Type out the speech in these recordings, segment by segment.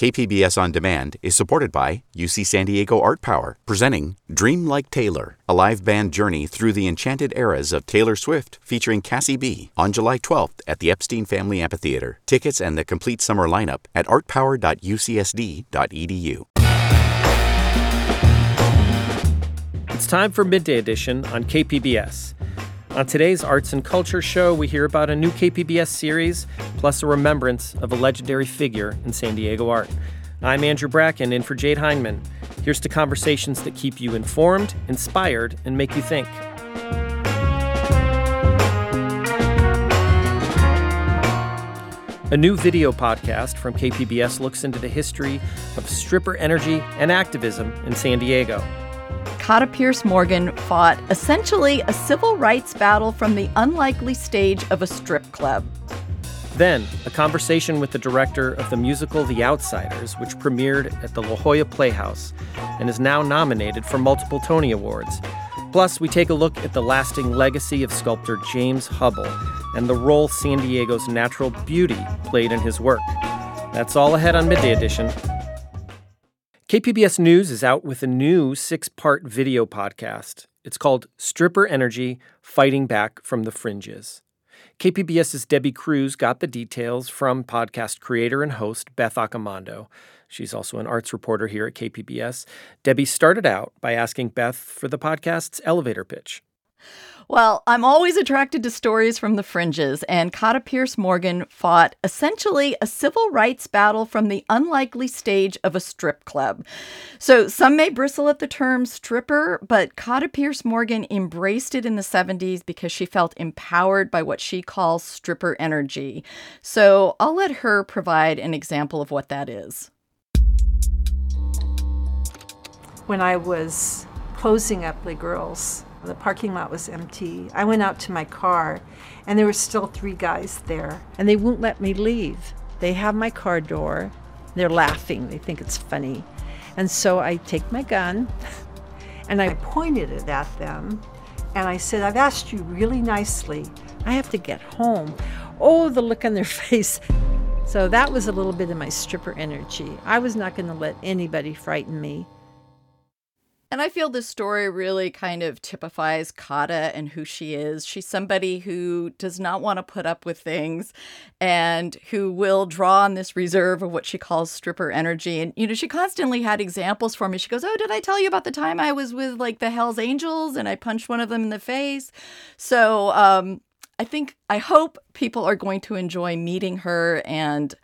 KPBS On Demand is supported by UC San Diego Art Power, presenting Dream Like Taylor, a live band journey through the enchanted eras of Taylor Swift featuring Cassie B on July 12th at the Epstein Family Amphitheater. Tickets and the complete summer lineup at artpower.ucsd.edu. It's time for Midday Edition on KPBS. On today's Arts and Culture show, we hear about a new KPBS series, plus a remembrance of a legendary figure in San Diego art. I'm Andrew Bracken, in for Jade Hindman. Here's to conversations that keep you informed, inspired, and make you think. A new video podcast from KPBS looks into the history of stripper energy and activism in San Diego. Kata Pierce Morgan fought essentially a civil rights battle from the unlikely stage of a strip club. Then, a conversation with the director of the musical The Outsiders, which premiered at the La Jolla Playhouse and is now nominated for multiple Tony Awards. Plus, we take a look at the lasting legacy of sculptor James Hubble and the role San Diego's natural beauty played in his work. That's all ahead on Midday Edition. KPBS News is out with a new 6-part video podcast. It's called Stripper Energy, Fighting Back from the Fringes. KPBS's Debbie Cruz got the details from podcast creator and host Beth Accomando. She's also an arts reporter here at KPBS. Debbie started out by asking Beth for the podcast's elevator pitch. Well, I'm always attracted to stories from the fringes, and Kata Pierce Morgan fought essentially a civil rights battle from the unlikely stage of a strip club. So some may bristle at the term stripper, but Kata Pierce Morgan embraced it in the 70s because she felt empowered by what she calls stripper energy. So I'll let her provide an example of what that is. When I was closing up Les Girls, the parking lot was empty. I went out to my car, and there were still 3 guys there, and they won't let me leave. They have my car door. They're laughing. They think it's funny. And so I take my gun, and I pointed it at them, and I said, "I've asked you really nicely. I have to get home." Oh, the look on their face. So that was a little bit of my stripper energy. I was not going to let anybody frighten me. And I feel this story really kind of typifies Kata and who she is. She's somebody who does not want to put up with things and who will draw on this reserve of what she calls stripper energy. And, she constantly had examples for me. She goes, "Oh, did I tell you about the time I was with the Hells Angels and I punched one of them in the face?" So I hope people are going to enjoy meeting her and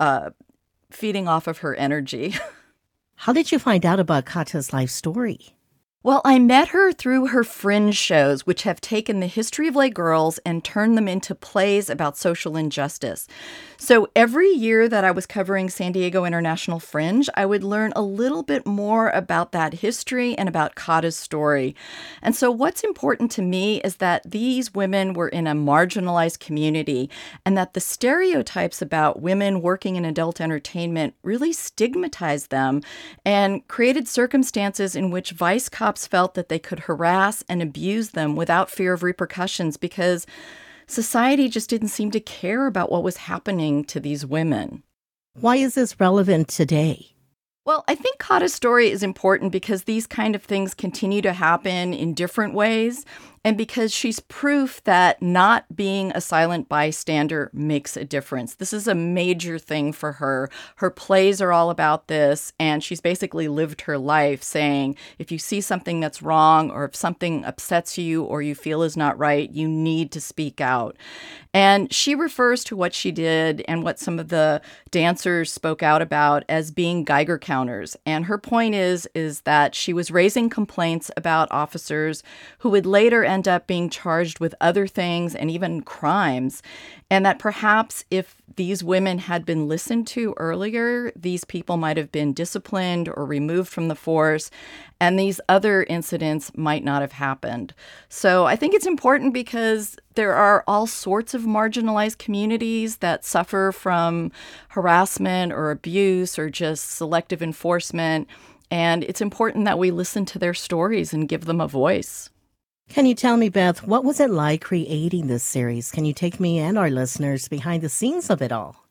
feeding off of her energy. How did you find out about Kata's life story? Well, I met her through her fringe shows, which have taken the history of Les Girls and turned them into plays about social injustice. So every year that I was covering San Diego International Fringe, I would learn a little bit more about that history and about Kata's story. And so what's important to me is that these women were in a marginalized community and that the stereotypes about women working in adult entertainment really stigmatized them and created circumstances in which vice cops felt that they could harass and abuse them without fear of repercussions because society just didn't seem to care about what was happening to these women. Why is this relevant today? Well, I think Kata's story is important because these kind of things continue to happen in different ways and because she's proof that not being a silent bystander makes a difference. This is a major thing for her. Her plays are all about this, and she's basically lived her life saying, if you see something that's wrong or if something upsets you or you feel is not right, you need to speak out. And she refers to what she did and what some of the dancers spoke out about as being Geiger counters. And her point is that she was raising complaints about officers who would later end up being charged with other things and even crimes. And that perhaps if these women had been listened to earlier, these people might have been disciplined or removed from the force, and these other incidents might not have happened. So I think it's important because there are all sorts of marginalized communities that suffer from harassment or abuse or just selective enforcement, and it's important that we listen to their stories and give them a voice. Can you tell me, Beth, what was it like creating this series? Can you take me and our listeners behind the scenes of it all?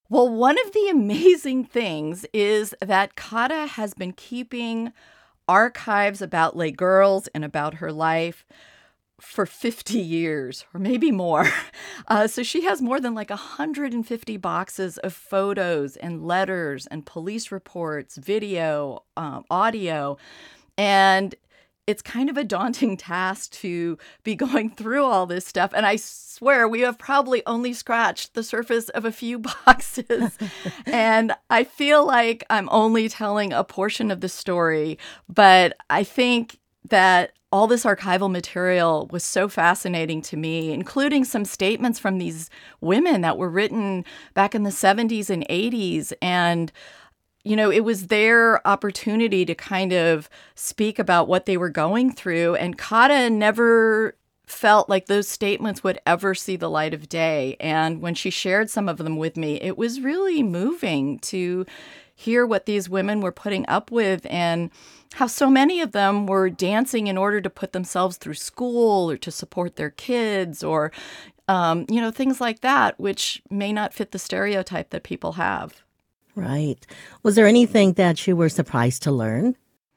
Well, one of the amazing things is that Kata has been keeping archives about Les Girls and about her life for 50 years or maybe more. So she has more than like 150 boxes of photos and letters and police reports, video, audio. And it's kind of a daunting task to be going through all this stuff. And I swear we have probably only scratched the surface of a few boxes. And I feel like I'm only telling a portion of the story. But I think that all this archival material was so fascinating to me, including some statements from these women that were written back in the 70s and 80s. And it was their opportunity to kind of speak about what they were going through. And Kata never felt like those statements would ever see the light of day. And when she shared some of them with me, it was really moving to hear what these women were putting up with and how so many of them were dancing in order to put themselves through school or to support their kids or, things like that, which may not fit the stereotype that people have. Right. Was there anything that you were surprised to learn?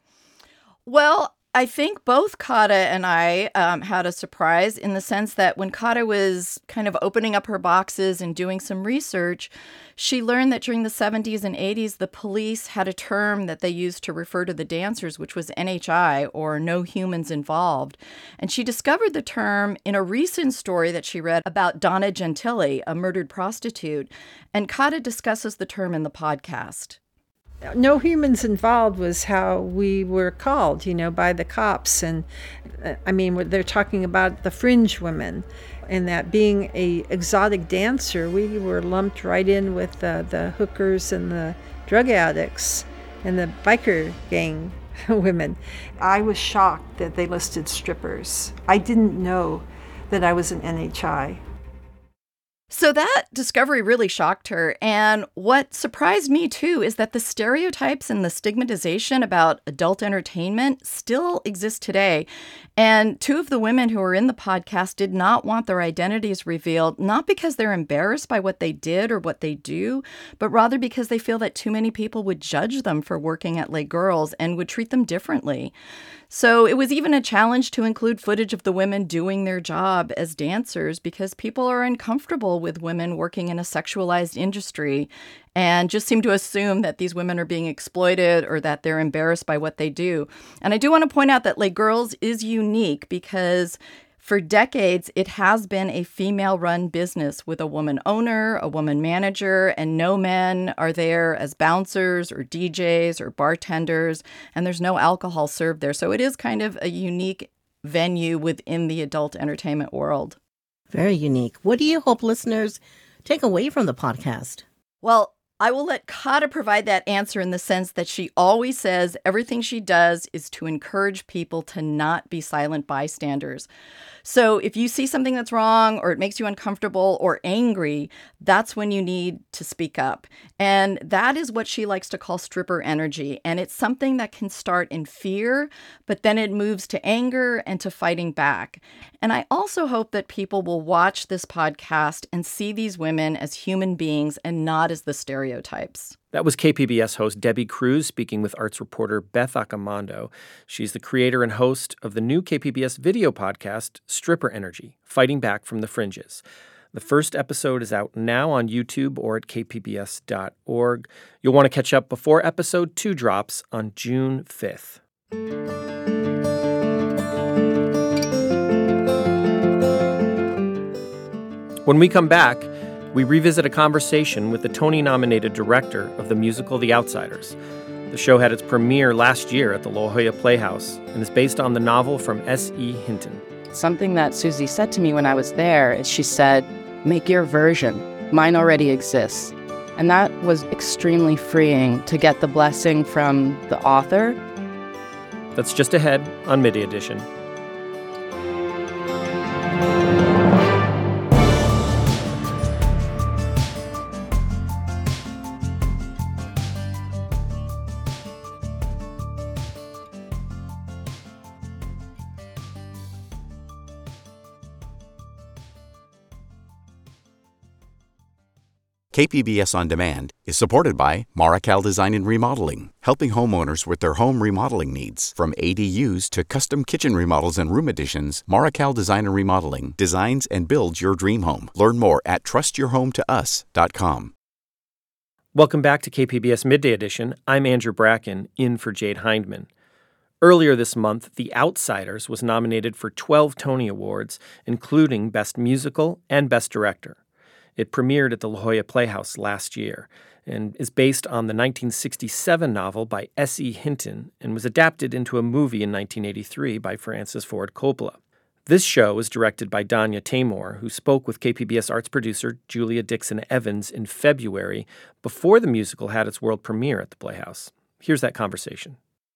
Well, I think both Kata and I had a surprise in the sense that when Kata was kind of opening up her boxes and doing some research, she learned that during the 70s and 80s, the police had a term that they used to refer to the dancers, which was NHI, or no humans involved. And she discovered the term in a recent story that she read about Donna Gentili, a murdered prostitute. And Kata discusses the term in the podcast. No humans involved was how we were called, by the cops. And they're talking about the fringe women, and that being a exotic dancer, we were lumped right in with the hookers and the drug addicts and the biker gang women. I was shocked that they listed strippers. I didn't know that I was an NHI. So that discovery really shocked her. And what surprised me, too, is that the stereotypes and the stigmatization about adult entertainment still exist today. And two of the women who were in the podcast did not want their identities revealed, not because they're embarrassed by what they did or what they do, but rather because they feel that too many people would judge them for working at Les Girls and would treat them differently. So it was even a challenge to include footage of the women doing their job as dancers because people are uncomfortable with women working in a sexualized industry and just seem to assume that these women are being exploited or that they're embarrassed by what they do. And I do want to point out that Les Girls is unique because for decades, it has been a female-run business with a woman owner, a woman manager, and no men are there as bouncers or DJs or bartenders, and there's no alcohol served there. So it is kind of a unique venue within the adult entertainment world. Very unique. What do you hope listeners take away from the podcast? Well, I will let Kata provide that answer in the sense that she always says everything she does is to encourage people to not be silent bystanders. So if you see something that's wrong or it makes you uncomfortable or angry, that's when you need to speak up. And that is what she likes to call stripper energy. And it's something that can start in fear, but then it moves to anger and to fighting back. And I also hope that people will watch this podcast and see these women as human beings and not as the stereotypes. That was KPBS host Debbie Cruz speaking with arts reporter Beth Accomando. She's the creator and host of the new KPBS video podcast, Stripper Energy, Fighting Back from the Fringes. The first episode is out now on YouTube or at kpbs.org. You'll want to catch up before episode 2 drops on June 5th. When we come back, we revisit a conversation with the Tony-nominated director of the musical The Outsiders. The show had its premiere last year at the La Jolla Playhouse and is based on the novel from S.E. Hinton. Something that Susie said to me when I was there is she said, "Make your version. Mine already exists." And that was extremely freeing to get the blessing from the author. That's just ahead on Midday Edition. KPBS On Demand is supported by Marrokal Design and Remodeling, helping homeowners with their home remodeling needs. From ADUs to custom kitchen remodels and room additions, Marrokal Design and Remodeling designs and builds your dream home. Learn more at trustyourhometous.com. Welcome back to KPBS Midday Edition. I'm Andrew Bracken, in for Jade Hindman. Earlier this month, The Outsiders was nominated for 12 Tony Awards, including Best Musical and Best Director. It premiered at the La Jolla Playhouse last year and is based on the 1967 novel by S.E. Hinton and was adapted into a movie in 1983 by Francis Ford Coppola. This show was directed by Danya Taymor, who spoke with KPBS arts producer Julia Dixon Evans in February before the musical had its world premiere at the Playhouse. Here's that conversation.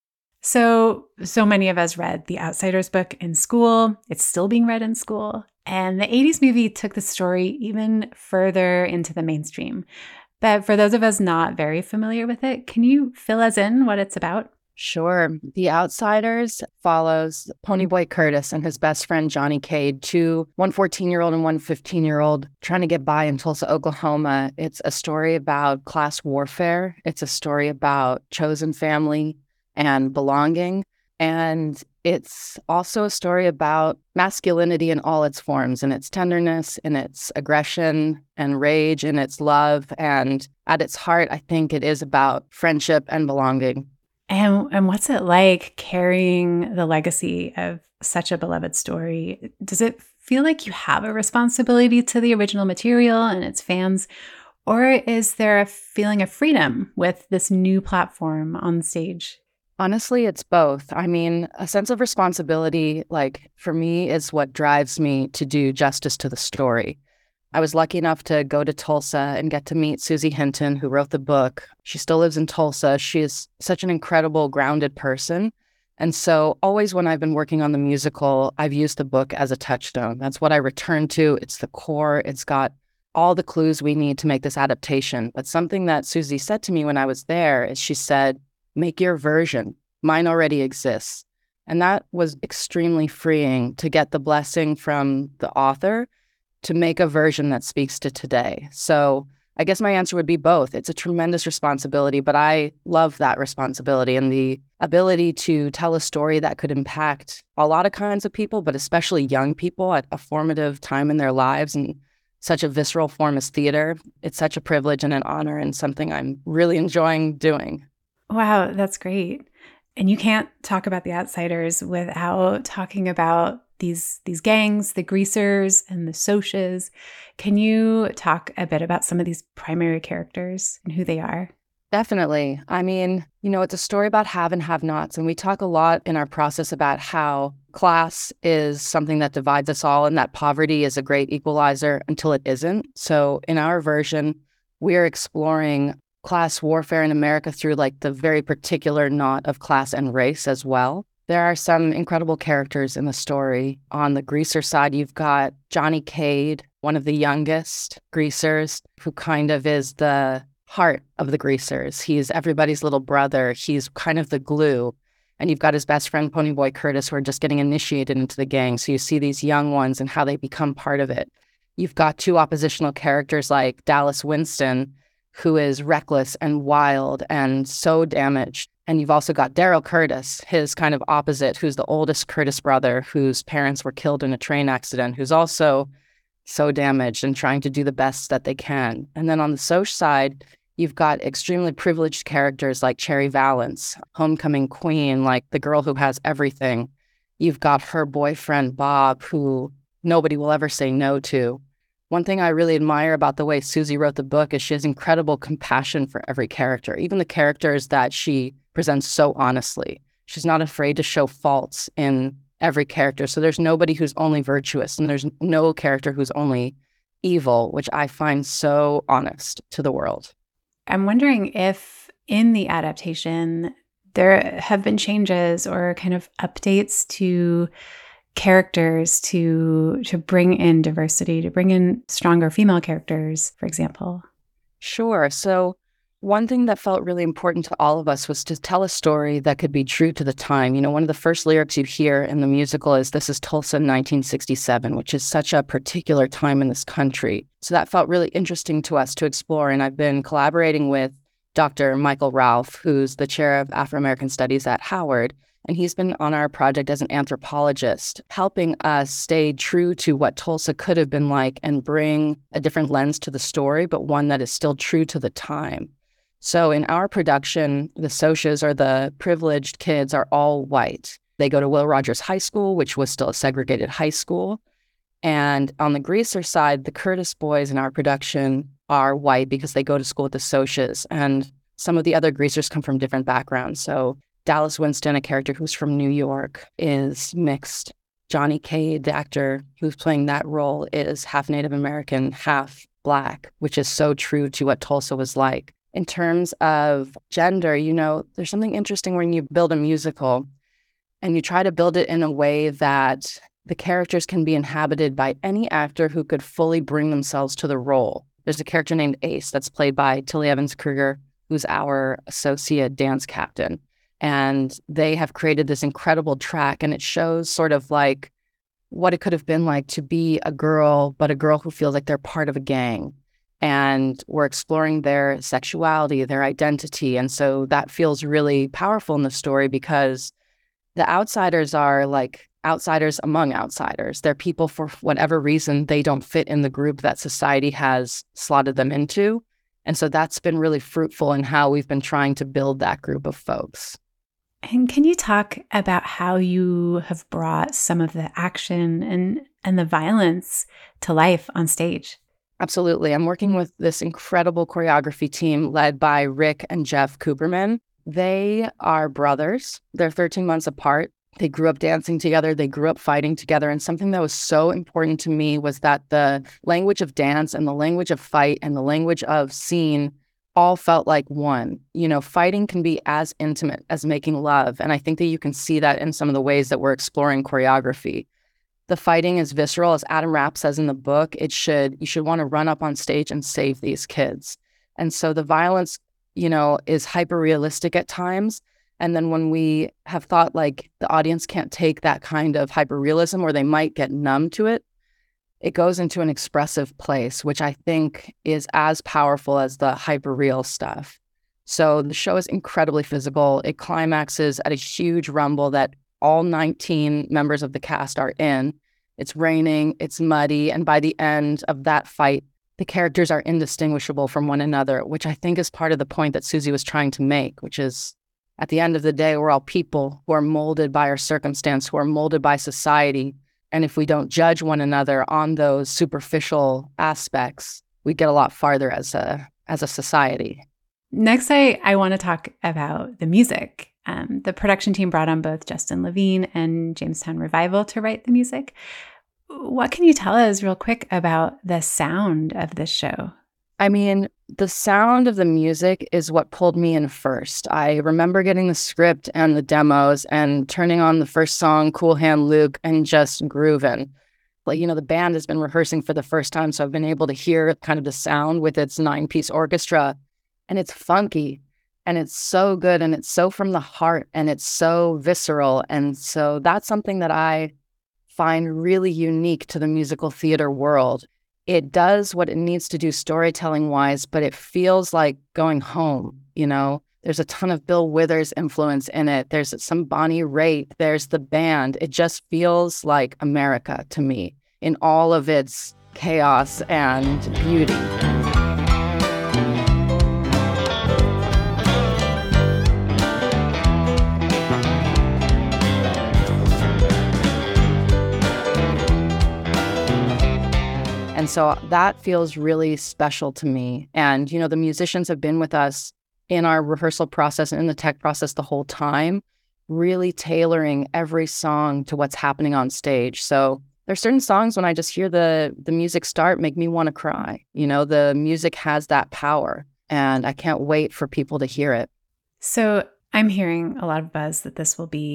So many of us read The Outsiders book in school. It's still being read in school. And the 80s movie took the story even further into the mainstream. But for those of us not very familiar with it, can you fill us in what it's about? Sure. The Outsiders follows Ponyboy Curtis and his best friend Johnny Cade, one 14-year-old and one 15-year-old, trying to get by in Tulsa, Oklahoma. It's a story about class warfare. It's a story about chosen family and belonging. And it's also a story about masculinity in all its forms, in its tenderness, in its aggression and rage, in its love. And at its heart, I think it is about friendship and belonging. And what's it like carrying the legacy of such a beloved story? Does it feel like you have a responsibility to the original material and its fans? Or is there a feeling of freedom with this new platform on stage? Honestly, it's both. I mean, a sense of responsibility, for me, is what drives me to do justice to the story. I was lucky enough to go to Tulsa and get to meet Susie Hinton, who wrote the book. She still lives in Tulsa. She is such an incredible, grounded person. And so always when I've been working on the musical, I've used the book as a touchstone. That's what I return to. It's the core. It's got all the clues we need to make this adaptation. But something that Susie said to me when I was there is she said, "Make your version. Mine already exists." And that was extremely freeing to get the blessing from the author to make a version that speaks to today. So I guess my answer would be both. It's a tremendous responsibility, but I love that responsibility and the ability to tell a story that could impact a lot of kinds of people, but especially young people at a formative time in their lives and such a visceral form as theater. It's such a privilege and an honor and something I'm really enjoying doing. Wow, that's great. And you can't talk about The Outsiders without talking about these gangs, the greasers and the Socs. Can you talk a bit about some of these primary characters and who they are? Definitely. I mean, it's a story about have and have-nots, and we talk a lot in our process about how class is something that divides us all and that poverty is a great equalizer until it isn't. So in our version, we're exploring class warfare in America through the very particular knot of class and race as well. There are some incredible characters in the story. On the greaser side, you've got Johnny Cade, one of the youngest greasers, who kind of is the heart of the greasers. He's everybody's little brother. He's kind of the glue. And you've got his best friend, Ponyboy Curtis, who are just getting initiated into the gang. So you see these young ones and how they become part of it. You've got two oppositional characters like Dallas Winston, who is reckless and wild and so damaged. And you've also got Daryl Curtis, his kind of opposite, who's the oldest Curtis brother, whose parents were killed in a train accident, who's also so damaged and trying to do the best that they can. And then on the Soc side, you've got extremely privileged characters like Cherry Valance, homecoming queen, like the girl who has everything. You've got her boyfriend, Bob, who nobody will ever say no to. One thing I really admire about the way Susie wrote the book is she has incredible compassion for every character, even the characters that she presents so honestly. She's not afraid to show faults in every character. So there's nobody who's only virtuous and there's no character who's only evil, which I find so honest to the world. I'm wondering if in the adaptation there have been changes or kind of updates to characters to bring in diversity, to bring in stronger female characters, for example. Sure. So One thing that felt really important to all of us was to tell a story that could be true to the time. One of the first lyrics you hear in the musical is, "This is Tulsa 1967, which is such a particular time in this country. So that felt really interesting to us to explore. And I've been collaborating with Dr. Michael Ralph, who's the chair of Afro-American Studies at Howard. And he's been on our project as an anthropologist, helping us stay true to what Tulsa could have been like and bring a different lens to the story, but one that is still true to the time. So in our production, the Socias, or the privileged kids, are all white. They go to Will Rogers High School, which was still a segregated high school. And on the Greaser side, the Curtis boys in our production are white because they go to school with the Socias. And some of the other Greasers come from different backgrounds. So Dallas Winston, a character who's from New York, is mixed. Johnny Cade, the actor who's playing that role, is half Native American, half Black, which is so true to what Tulsa was like. In terms of gender, there's something interesting when you build a musical and you try to build it in a way that the characters can be inhabited by any actor who could fully bring themselves to the role. There's a character named Ace that's played by Tilly Evans Kruger, who's our associate dance captain. And they have created this incredible track, and it shows sort of like what it could have been like to be a girl, but a girl who feels like they're part of a gang. And we're exploring their sexuality, their identity. And so that feels really powerful in the story because the outsiders are like outsiders among outsiders. They're people for whatever reason they don't fit in the group that society has slotted them into. And so that's been really fruitful in how we've been trying to build that group of folks. And can you talk about how you have brought some of the action and the violence to life on stage? Absolutely. I'm working with this incredible choreography team led by Rick and Jeff Cooperman. They are brothers. They're 13 months apart. They grew up dancing together. They grew up fighting together. And something that was so important to me was that the language of dance and the language of fight and the language of scene all felt like one. Fighting can be as intimate as making love. And I think that you can see that in some of the ways that we're exploring choreography. The fighting is visceral. As Adam Rapp says in the book, you should want to run up on stage and save these kids. And so the violence, is hyper-realistic at times. And then when we have thought like the audience can't take that kind of hyper-realism or they might get numb to it, it goes into an expressive place, which I think is as powerful as the hyper-real stuff. So the show is incredibly physical. It climaxes at a huge rumble that all 19 members of the cast are in. It's raining, it's muddy, and by the end of that fight, the characters are indistinguishable from one another, which I think is part of the point that Susie was trying to make, which is at the end of the day, we're all people who are molded by our circumstance, who are molded by society. And if we don't judge one another on those superficial aspects, we get a lot farther as a society. Next, I want to talk about the music. The production team brought on both Justin Levine and Jamestown Revival to write the music. What can you tell us real quick about the sound of this show? I mean, the sound of the music is what pulled me in first. I remember getting the script and the demos and turning on the first song, Cool Hand Luke, and just grooving. The band has been rehearsing for the first time, so I've been able to hear kind of the sound with its 9-piece orchestra. And it's funky, and it's so good, and it's so from the heart, and it's so visceral. And so that's something that I find really unique to the musical theater world. It does what it needs to do storytelling-wise, but it feels like going home, There's a ton of Bill Withers influence in it. There's some Bonnie Raitt. There's the band. It just feels like America to me in all of its chaos and beauty. And so that feels really special to me. And, the musicians have been with us in our rehearsal process and in the tech process the whole time, really tailoring every song to what's happening on stage. So there's certain songs when I just hear the music start make me want to cry. The music has that power, and I can't wait for people to hear it. So I'm hearing a lot of buzz that this will be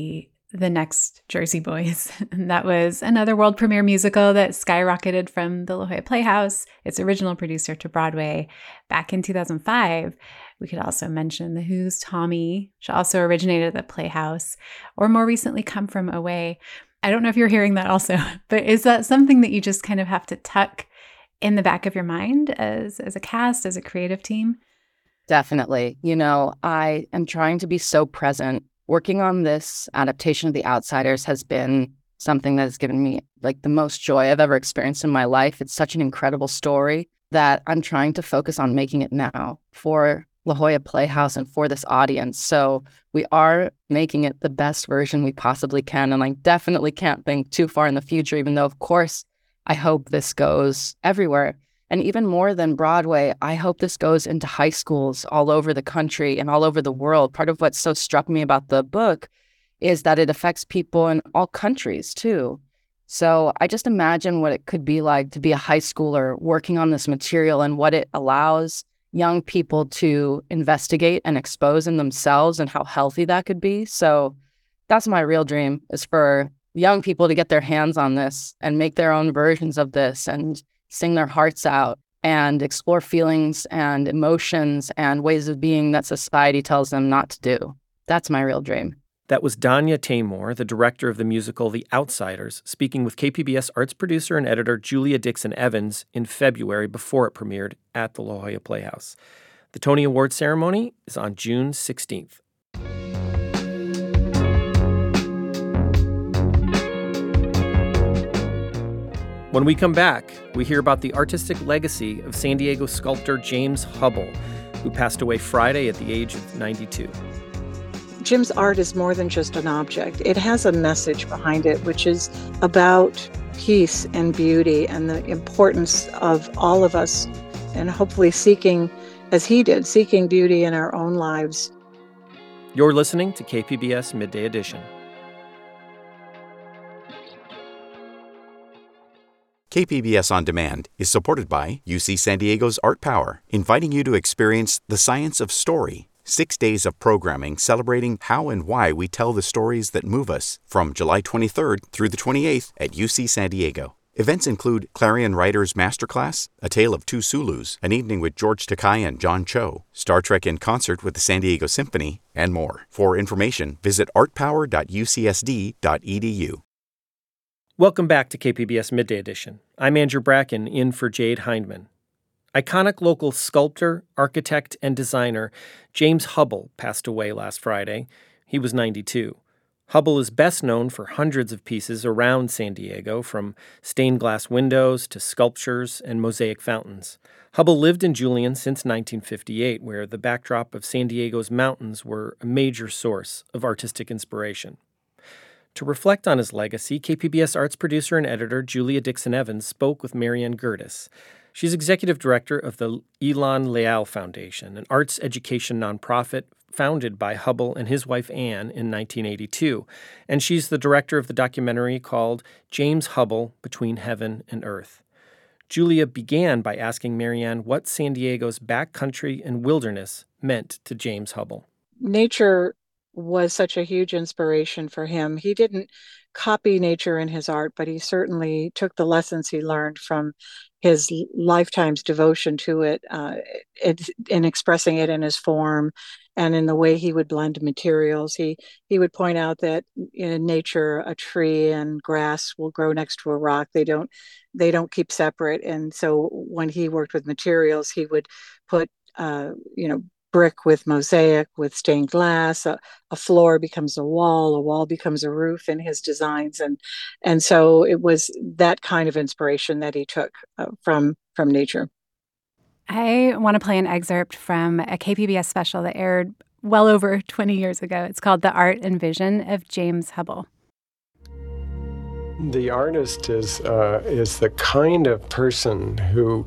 The Next Jersey Boys. And that was another world premiere musical that skyrocketed from the La Jolla Playhouse, its original producer, to Broadway back in 2005. We could also mention The Who's Tommy, which also originated at the Playhouse, or more recently Come From Away. I don't know if you're hearing that also, but is that something that you just kind of have to tuck in the back of your mind as a cast, as a creative team? Definitely. I am trying to be so present. Working on this adaptation of The Outsiders has been something that has given me the most joy I've ever experienced in my life. It's such an incredible story that I'm trying to focus on making it now for La Jolla Playhouse and for this audience. So we are making it the best version we possibly can. And I definitely can't think too far in the future, even though, of course, I hope this goes everywhere. And even more than Broadway, I hope this goes into high schools all over the country and all over the world. Part of what so struck me about the book is that it affects people in all countries, too. So I just imagine what it could be like to be a high schooler working on this material and what it allows young people to investigate and expose in themselves and how healthy that could be. So that's my real dream, is for young people to get their hands on this and make their own versions of this and sing their hearts out and explore feelings and emotions and ways of being that society tells them not to do. That's my real dream. That was Danya Taymor, the director of the musical The Outsiders, speaking with KPBS arts producer and editor Julia Dixon Evans in February before it premiered at the La Jolla Playhouse. The Tony Award ceremony is on June 16th. When we come back, we hear about the artistic legacy of San Diego sculptor James Hubble, who passed away Friday at the age of 92. Jim's art is more than just an object. It has a message behind it, which is about peace and beauty and the importance of all of us, and hopefully seeking, as he did, seeking beauty in our own lives. You're listening to KPBS Midday Edition. KPBS On Demand is supported by UC San Diego's Art Power, inviting you to experience the science of story. 6 days of programming celebrating how and why we tell the stories that move us from July 23rd through the 28th at UC San Diego. Events include Clarion Writers Masterclass, A Tale of Two Sulus, an evening with George Takei and John Cho, Star Trek in concert with the San Diego Symphony, and more. For information, visit artpower.ucsd.edu. Welcome back to KPBS Midday Edition. I'm Andrew Bracken, in for Jade Hindman. Iconic local sculptor, architect, and designer James Hubble passed away last Friday. He was 92. Hubble is best known for hundreds of pieces around San Diego, from stained glass windows to sculptures and mosaic fountains. Hubble lived in Julian since 1958, where the backdrop of San Diego's mountains were a major source of artistic inspiration. To reflect on his legacy, KPBS arts producer and editor Julia Dixon Evans spoke with Marianne Gertis. She's executive director of the Ilan Leal Foundation, an arts education nonprofit founded by Hubble and his wife Anne in 1982. And she's the director of the documentary called James Hubble, Between Heaven and Earth. Julia began by asking Marianne what San Diego's backcountry and wilderness meant to James Hubble. Nature was such a huge inspiration for him. He didn't copy nature in his art, but he certainly took the lessons he learned from his lifetime's devotion to it, in expressing it in his form and in the way he would blend materials. He would point out that in nature, a tree and grass will grow next to a rock. They don't keep separate. And so when he worked with materials, he would put, brick with mosaic, with stained glass. A floor becomes a wall becomes a roof in his designs, and so it was that kind of inspiration that he took from nature. I want to play an excerpt from a KPBS special that aired well over 20 years ago. It's called "The Art and Vision of James Hubble." The artist is the kind of person who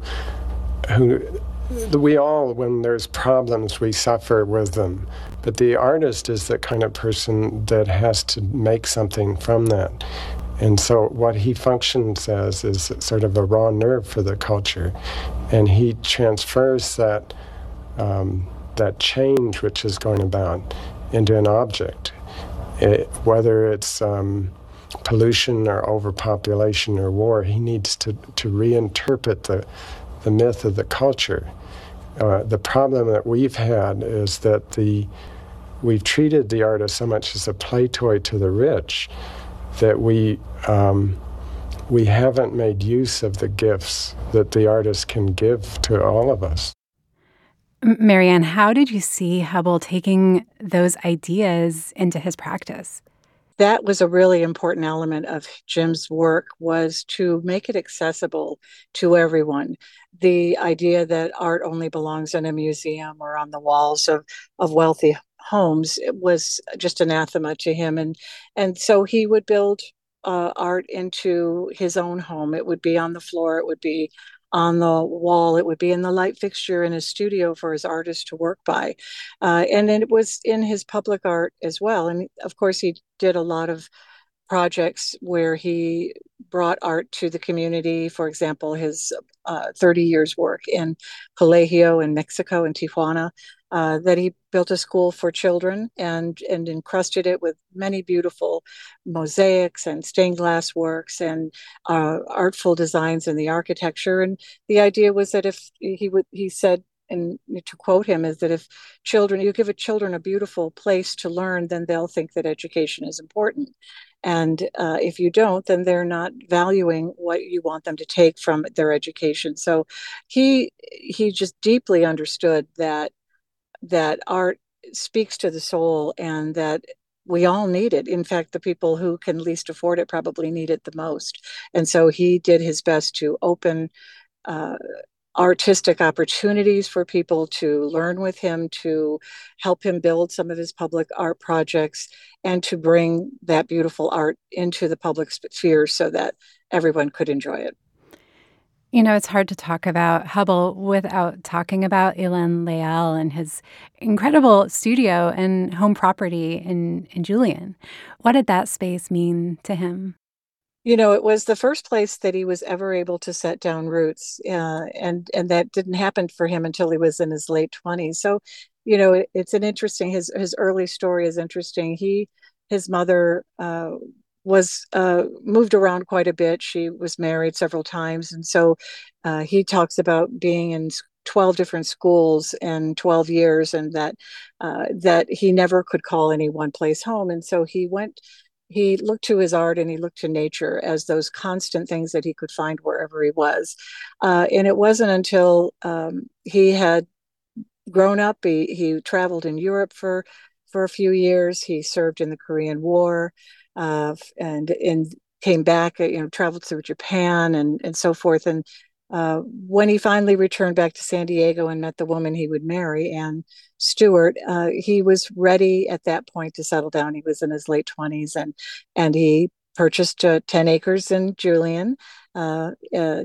we all, when there's problems, we suffer with them. But the artist is the kind of person that has to make something from that. And so what he functions as is sort of a raw nerve for the culture. And he transfers that change which is going about into an object. whether it's pollution or overpopulation or war, he needs to reinterpret the myth of the culture. The problem that we've had is that we've treated the artist so much as a play toy to the rich that we haven't made use of the gifts that the artist can give to all of us. Marianne, how did you see Hubble taking those ideas into his practice? That was a really important element of Jim's work, was to make it accessible to everyone. The idea that art only belongs in a museum or on the walls of wealthy homes, it was just anathema to him. And so he would build art into his own home. It would be on the floor, it would be on the wall, it would be in the light fixture in his studio for his artists to work by. And then it was in his public art as well. And of course, he did a lot of projects where he brought art to the community. For example, his 30 years work in Colegio in Mexico, in Tijuana, that he built a school for children and encrusted it with many beautiful mosaics and stained glass works and artful designs in the architecture. And the idea was that if he said, and to quote him, is that if you give children a beautiful place to learn, then they'll think that education is important. And if you don't, then they're not valuing what you want them to take from their education. So he just deeply understood that art speaks to the soul and that we all need it. In fact, the people who can least afford it probably need it the most. And so he did his best to open artistic opportunities for people to learn with him, to help him build some of his public art projects, and to bring that beautiful art into the public sphere so that everyone could enjoy it. You know, it's hard to talk about Hubble without talking about Ilan Leal and his incredible studio and home property in Julian. What did that space mean to him? You know, it was the first place that he was ever able to set down roots, and that didn't happen for him until he was in his late 20s. So, you know, it's an interesting, his early story is interesting. His mother was moved around quite a bit. She was married several times, and so he talks about being in 12 different schools in 12 years, and that he never could call any one place home. And so he looked to his art and he looked to nature as those constant things that he could find wherever he was. And it wasn't until he had grown up, he traveled in Europe for a few years. He served in the Korean War and came back, traveled through Japan and so forth. And when he finally returned back to San Diego and met the woman he would marry, Anne Stewart, he was ready at that point to settle down. He was in his late 20s, and he purchased 10 acres in Julian in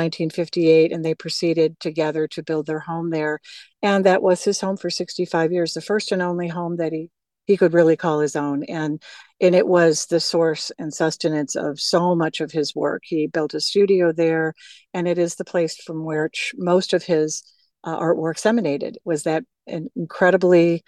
1958, and they proceeded together to build their home there. And that was his home for 65 years, the first and only home that he could really call his own. And it was the source and sustenance of so much of his work. He built a studio there, and it is the place from which most of his artworks emanated, was that an incredibly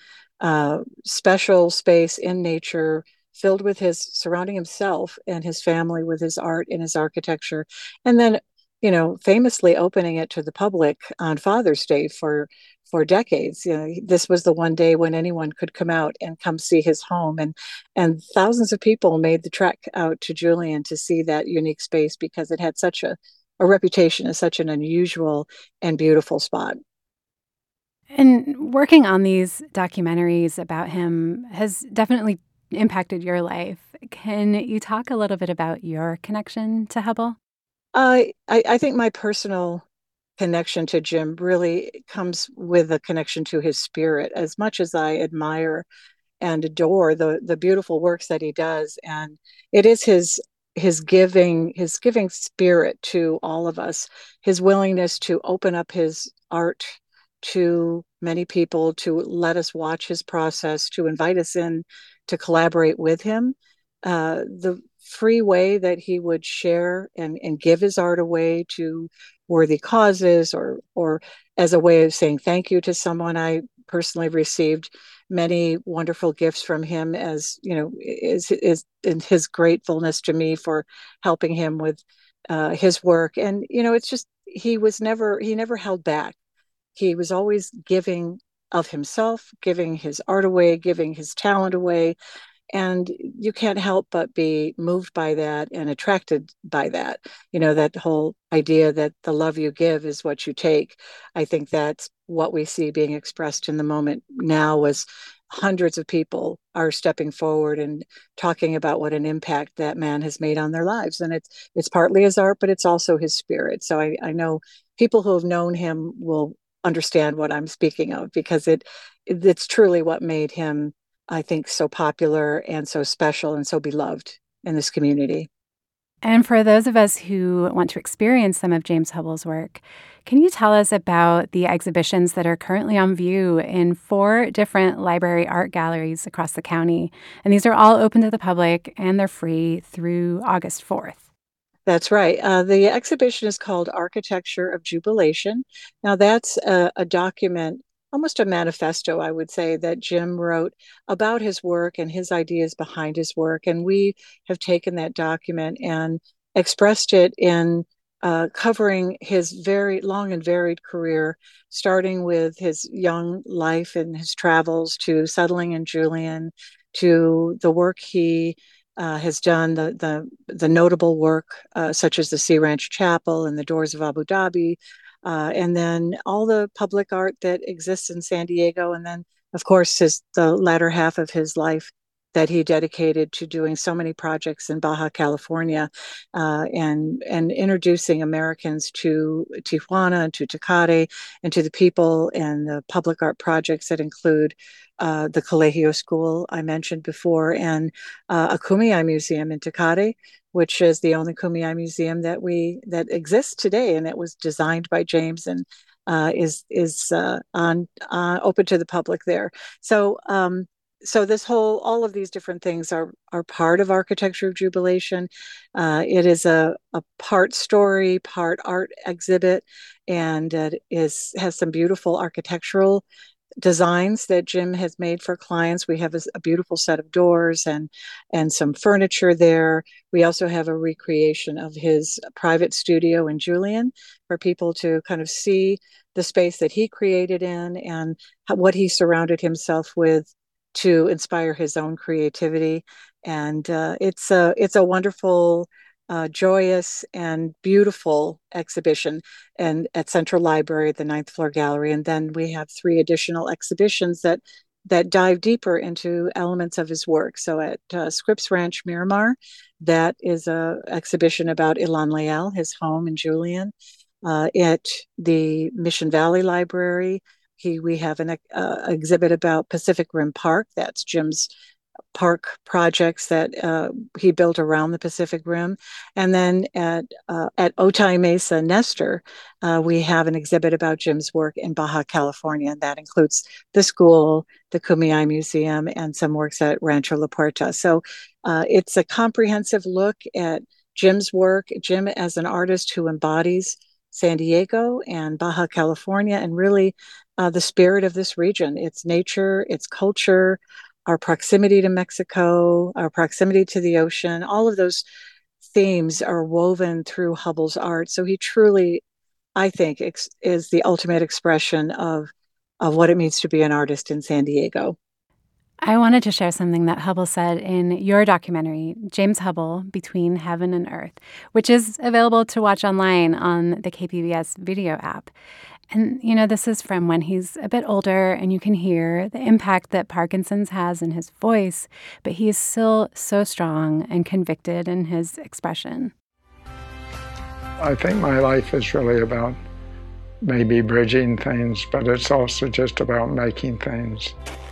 special space in nature, filled with surrounding himself and his family with his art and his architecture. And then, famously opening it to the public on Father's Day for decades. This was the one day when anyone could come out and come see his home, and thousands of people made the trek out to Julian to see that unique space because it had such a reputation as such an unusual and beautiful spot. And working on these documentaries about him has definitely impacted your life. Can you talk a little bit about your connection to Hubble? I think my personal connection to Jim really comes with a connection to his spirit. As much as I admire and adore the beautiful works that he does, and it is his giving spirit to all of us, his willingness to open up his art to many people, to let us watch his process, to invite us in to collaborate with him. The free way that he would share and give his art away to worthy causes or as a way of saying thank you to someone. I personally received many wonderful gifts from him, as is in his gratefulness to me for helping him with his work. And it's just he never held back. He was always giving of himself, giving his art away, giving his talent away. And you can't help but be moved by that and attracted by that. That whole idea that the love you give is what you take. I think that's what we see being expressed in the moment now, as hundreds of people are stepping forward and talking about what an impact that man has made on their lives. And it's partly his art, but it's also his spirit. So I know people who have known him will understand what I'm speaking of, because it's truly what made him, I think, so popular and so special and so beloved in this community. And for those of us who want to experience some of James Hubble's work, can you tell us about the exhibitions that are currently on view in 4 different library art galleries across the county? And these are all open to the public, and they're free through August 4th. That's right. The exhibition is called Architecture of Jubilation. Now, that's a document, almost a manifesto, I would say, that Jim wrote about his work and his ideas behind his work. And we have taken that document and expressed it in covering his very long and varied career, starting with his young life and his travels, to settling in Julian, to the work he has done, the notable work such as the Sea Ranch Chapel and the Doors of Abu Dhabi, and then all the public art that exists in San Diego. And then, of course, the latter half of his life that he dedicated to doing so many projects in Baja California, and introducing Americans to Tijuana and to Tecate and to the people and the public art projects that include the Colegio School I mentioned before, and a Kumeyaay Museum in Tecate, which is the only Kumeyaay museum that exists today, and it was designed by James and is open to the public there. So all of these different things are part of Architecture of Jubilation. It is a part story, part art exhibit, and it has some beautiful architectural designs that Jim has made for clients. We have a beautiful set of doors and some furniture there. We also have a recreation of his private studio in Julian for people to kind of see the space that he created in and what he surrounded himself with to inspire his own creativity. And it's a wonderful, joyous and beautiful exhibition, and at Central Library, the 9th floor gallery. And then we have 3 additional exhibitions that dive deeper into elements of his work. So at Scripps Ranch Miramar, that is a exhibition about Ilan Leal, his home in Julian. At the Mission Valley Library, we have an exhibit about Pacific Rim Park. That's Jim's park projects that he built around the Pacific Rim. And then at Otay Mesa Nestor, we have an exhibit about Jim's work in Baja California. And that includes the school, the Kumeyaay Museum, and some works at Rancho La Puerta. So it's a comprehensive look at Jim's work, Jim as an artist who embodies San Diego and Baja California, and really the spirit of this region, its nature, its culture, our proximity to Mexico, our proximity to the ocean. All of those themes are woven through Hubble's art. So he truly, I think, is the ultimate expression of what it means to be an artist in San Diego. I wanted to share something that Hubble said in your documentary, James Hubble, Between Heaven and Earth, which is available to watch online on the KPBS video app. And, this is from when he's a bit older, and you can hear the impact that Parkinson's has in his voice, but he is still so strong and convicted in his expression. I think my life is really about maybe bridging things, but it's also just about making things.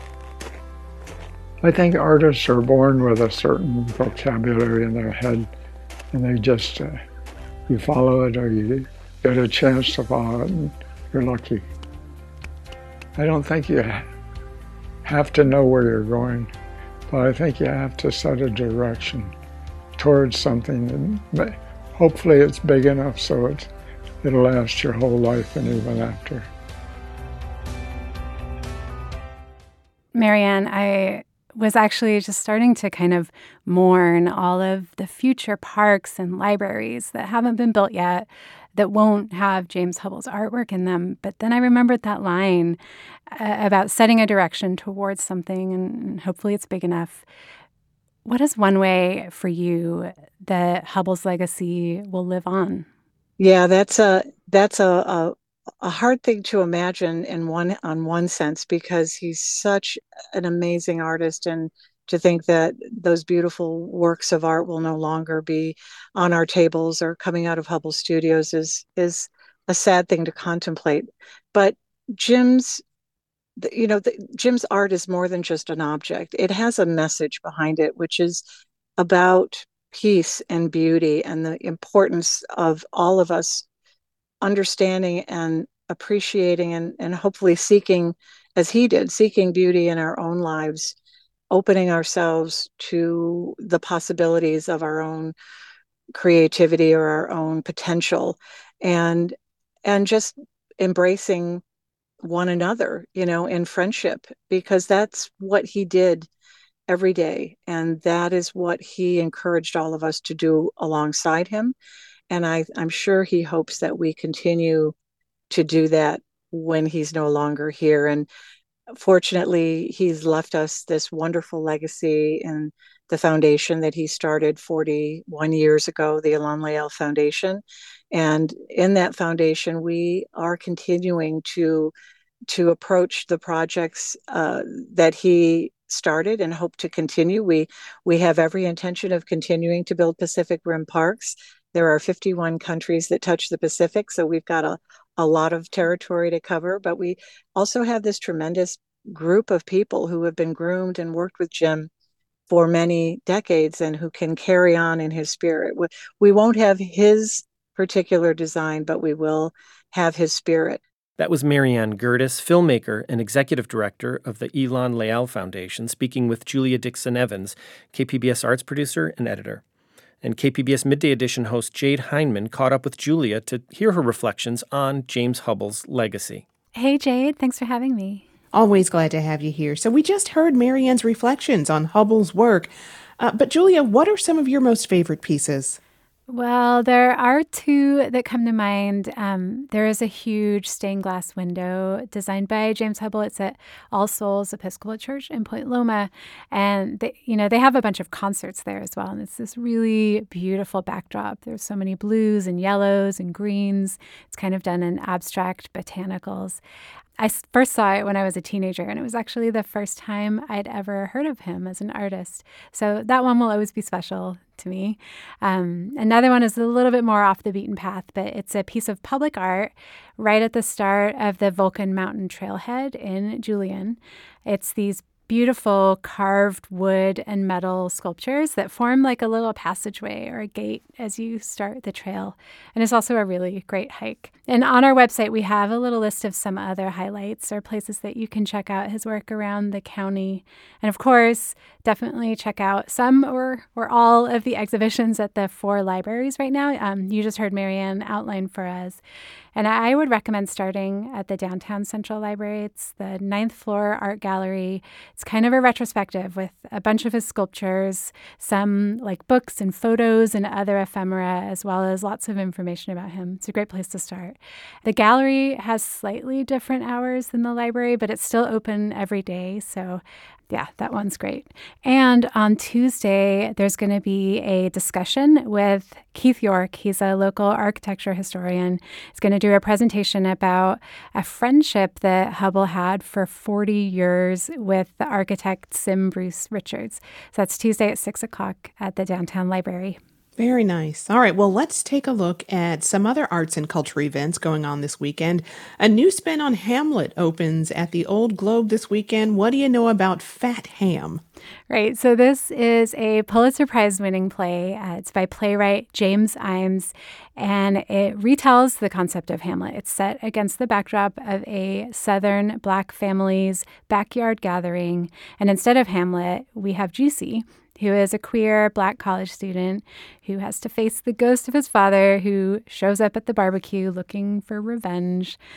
I think artists are born with a certain vocabulary in their head, and they just, you follow it or you get a chance to follow it, and you're lucky. I don't think you have to know where you're going, but I think you have to set a direction towards something, and hopefully it's big enough so it'll last your whole life and even after. Marianne, I was actually just starting to kind of mourn all of the future parks and libraries that haven't been built yet that won't have James Hubble's artwork in them. But then I remembered that line about setting a direction towards something, and hopefully it's big enough. What is one way for you that Hubble's legacy will live on? Yeah, that's a hard thing to imagine on one sense, because he's such an amazing artist, and to think that those beautiful works of art will no longer be on our tables or coming out of Hubble Studios is a sad thing to contemplate. But Jim's art is more than just an object. It has a message behind it, which is about peace and beauty and the importance of all of us understanding and appreciating and hopefully seeking, as he did, seeking beauty in our own lives, opening ourselves to the possibilities of our own creativity or our own potential, and just embracing one another, in friendship, because that's what he did every day. And that is what he encouraged all of us to do alongside him. And I'm sure he hopes that we continue to do that when he's no longer here. And fortunately, he's left us this wonderful legacy in the foundation that he started 41 years ago, the Ilan Layel Foundation. And in that foundation, we are continuing to approach the projects that he started and hope to continue. We have every intention of continuing to build Pacific Rim parks. There are 51 countries that touch the Pacific, so we've got a lot of territory to cover, but we also have this tremendous group of people who have been groomed and worked with Jim for many decades and who can carry on in his spirit. We won't have his particular design, but we will have his spirit. That was Marianne Gerdes, filmmaker and executive director of the Ilan Layel Foundation, speaking with Julia Dixon Evans, KPBS arts producer and editor. And KPBS Midday Edition host Jade Hindman caught up with Julia to hear her reflections on James Hubble's legacy. Hey, Jade. Thanks for having me. Always glad to have you here. So we just heard Marianne's reflections on Hubble's work. But Julia, what are some of your most favorite pieces? Well, there are two that come to mind. There is a huge stained glass window designed by James Hubble. It's at All Souls Episcopal Church in Point Loma. And they have a bunch of concerts there as well. And it's this really beautiful backdrop. There's so many blues and yellows and greens. It's kind of done in abstract botanicals. I first saw it when I was a teenager, and it was actually the first time I'd ever heard of him as an artist. So that one will always be special to me. Another one is a little bit more off the beaten path, but it's a piece of public art right at the start of the Vulcan Mountain Trailhead in Julian. It's these beautiful carved wood and metal sculptures that form like a little passageway or a gate as you start the trail. And it's also a really great hike. And on our website, we have a little list of some other highlights or places that you can check out his work around the county. And of course, definitely check out some or all of the exhibitions at the 4 libraries right now. You just heard Marianne outline for us. And I would recommend starting at the Downtown Central Library. It's the 9th floor art gallery. It's kind of a retrospective with a bunch of his sculptures, some like books and photos and other ephemera, as well as lots of information about him. It's a great place to start. The gallery has slightly different hours than the library, but it's still open every day. So yeah, that one's great. And on Tuesday, there's going to be a discussion with Keith York. He's a local architecture historian. He's going to do a presentation about a friendship that Hubble had for 40 years with the architect Sim Bruce Richards. So that's Tuesday at 6 o'clock at the Downtown Library. Very nice. All right, well, let's take a look at some other arts and culture events going on this weekend. A new spin on Hamlet opens at the Old Globe this weekend. What do you know about Fat Ham? Right. So this is a Pulitzer Prize-winning play. It's by playwright James Imes, and it retells the concept of Hamlet. It's set against the backdrop of a Southern Black family's backyard gathering. And instead of Hamlet, we have Juicy, who is a queer Black college student who has to face the ghost of his father, who shows up at the barbecue looking for revenge.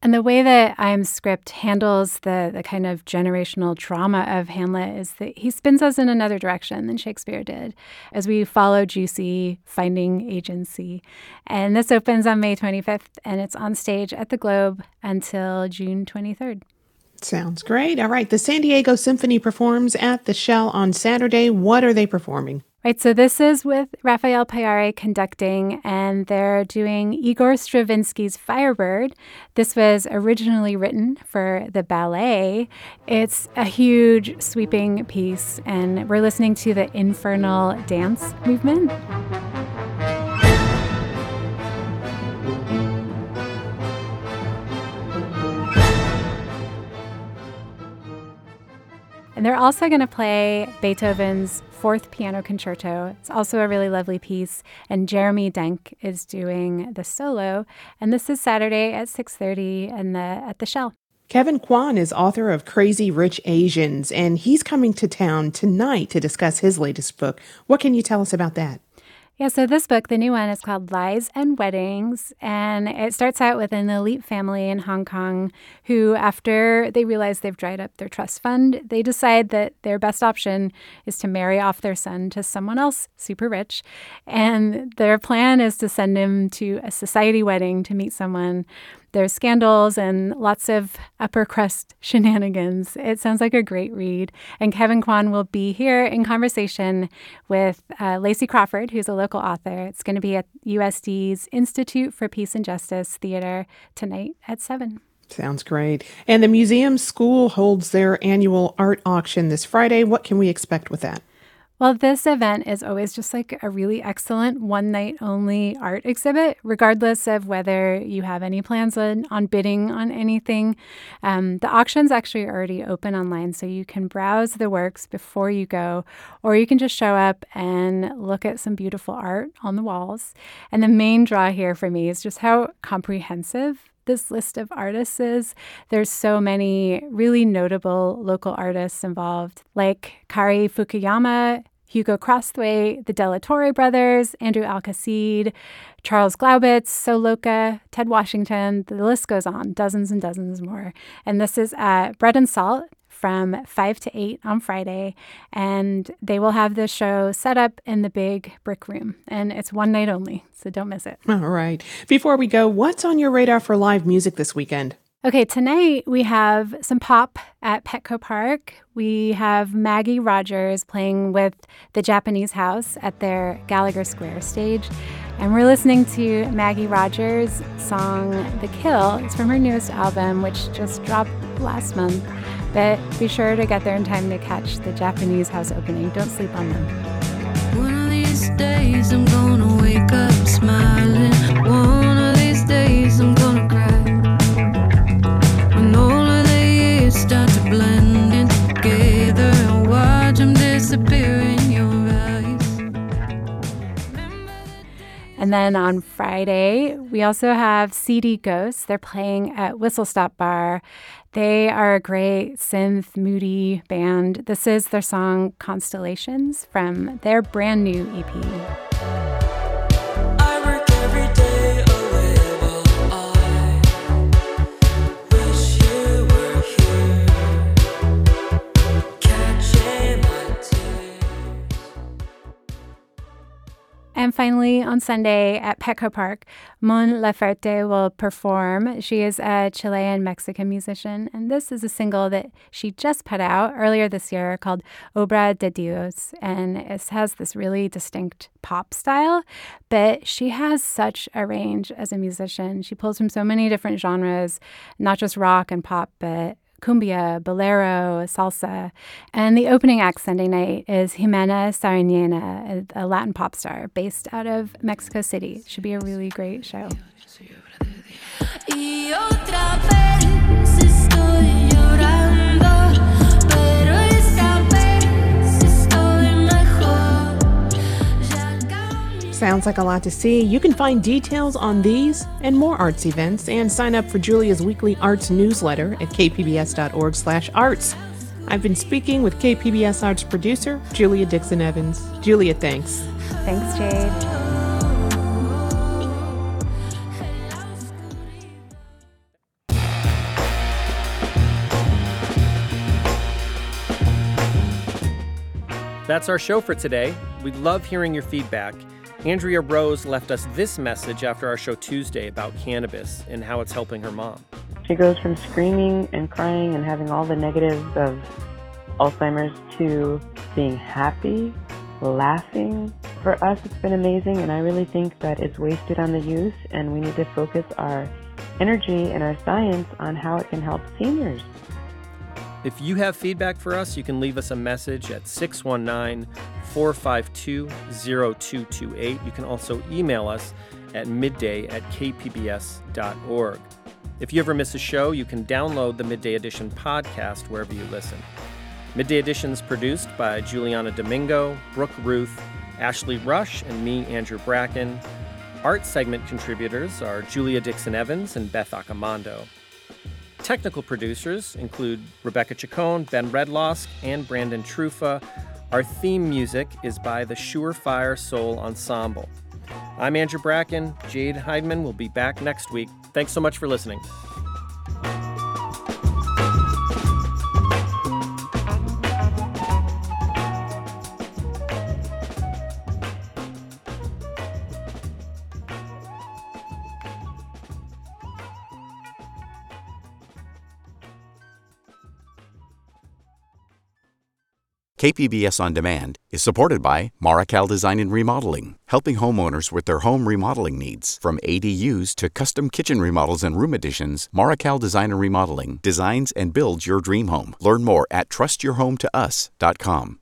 And the way that IamScript handles the kind of generational trauma of Hamlet is that he spins us in another direction than Shakespeare did, as we follow Juicy finding agency. And this opens on May 25th, and it's on stage at the Globe until June 23rd. Sounds great. All right. The San Diego Symphony performs at the Shell on Saturday. What are they performing? Right, so this is with Rafael Payare conducting, and they're doing Igor Stravinsky's Firebird. This was originally written for the ballet. It's a huge, sweeping piece, and we're listening to the infernal dance movement. And they're also going to play Beethoven's Fourth Piano Concerto. It's also a really lovely piece. And Jeremy Denk is doing the solo. And this is Saturday at 6:30 at the Shell. Kevin Kwan is author of Crazy Rich Asians, and he's coming to town tonight to discuss his latest book. What can you tell us about that? Yeah, so this book, the new one, is called Lies and Weddings, and it starts out with an elite family in Hong Kong who, after they realize they've dried up their trust fund, they decide that their best option is to marry off their son to someone else super rich, and their plan is to send him to a society wedding to meet someone. There's scandals and lots of upper crust shenanigans. It sounds like a great read. And Kevin Kwan will be here in conversation with Lacey Crawford, who's a local author. It's going to be at USD's Institute for Peace and Justice Theater tonight at 7. Sounds great. And the Museum School holds their annual art auction this Friday. What can we expect with that? Well, this event is always just like a really excellent one-night-only art exhibit, regardless of whether you have any plans on bidding on anything. The auction's actually already open online, so you can browse the works before you go, or you can just show up and look at some beautiful art on the walls. And the main draw here for me is just how comprehensive this list of artists is. There's so many really notable local artists involved, like Kari Fukuyama, Hugo Crosthwaite, the De La Torre brothers, Andrew Alcacide, Charles Glaubitz, Soloka, Ted Washington. The list goes on, dozens and dozens more. And this is at Bread and Salt from 5 to 8 on Friday, and they will have the show set up in the big brick room, and it's one night only, so don't miss it. All right. Before we go, what's on your radar for live music this weekend? Okay, tonight we have some pop at Petco Park. We have Maggie Rogers playing with the Japanese House at their Gallagher Square stage. And we're listening to Maggie Rogers' song, The Kill. It's from her newest album, which just dropped last month. But be sure to get there in time to catch the Japanese House opening. Don't sleep on them. One of these days I'm gonna wake up smiling. One of these days I'm gonna cry. When all of the years start to blend in together and watch them disappear in your eyes. And then on Friday, we also have CD Ghosts. They're playing at Whistle Stop Bar. They are a great synth, moody band. This is their song Constellations from their brand new EP. I work every day away while I wish you were here, catching my tears. And finally, on Sunday at Petco Park, Mon Laferte will perform. She is a Chilean-Mexican musician, and this is a single that she just put out earlier this year called Obra de Dios, and it has this really distinct pop style, but she has such a range as a musician. She pulls from so many different genres, not just rock and pop, but cumbia, bolero, salsa. And the opening act Sunday night is Jimena Sariñana, a Latin pop star based out of Mexico City. It should be a really great show. Sounds like a lot to see. You can find details on these and more arts events and sign up for Julia's weekly arts newsletter at kpbs.org/arts. I've been speaking with KPBS Arts producer Julia Dixon Evans. Julia, thanks. Thanks, Jade. That's our show for today. We love hearing your feedback. Andrea Rose left us this message after our show Tuesday about cannabis and how it's helping her mom. She goes from screaming and crying and having all the negatives of Alzheimer's to being happy, laughing. For us, it's been amazing, and I really think that it's wasted on the youth, and we need to focus our energy and our science on how it can help seniors. If you have feedback for us, you can leave us a message at 619-452-0228. You can also email us at midday@kpbs.org. If you ever miss a show, you can download the Midday Edition podcast wherever you listen. Midday Edition is produced by Juliana Domingo, Brooke Ruth, Ashley Rush, and me, Andrew Bracken. Art segment contributors are Julia Dixon-Evans and Beth Accomando. Technical producers include Rebecca Chacon, Ben Redlosk, and Brandon Trufa. Our theme music is by the Surefire Soul Ensemble. I'm Andrew Bracken. Jade Heidman will be back next week. Thanks so much for listening. KPBS On Demand is supported by Marrokal Design and Remodeling, helping homeowners with their home remodeling needs. From ADUs to custom kitchen remodels and room additions, Marrokal Design and Remodeling designs and builds your dream home. Learn more at trustyourhometous.com.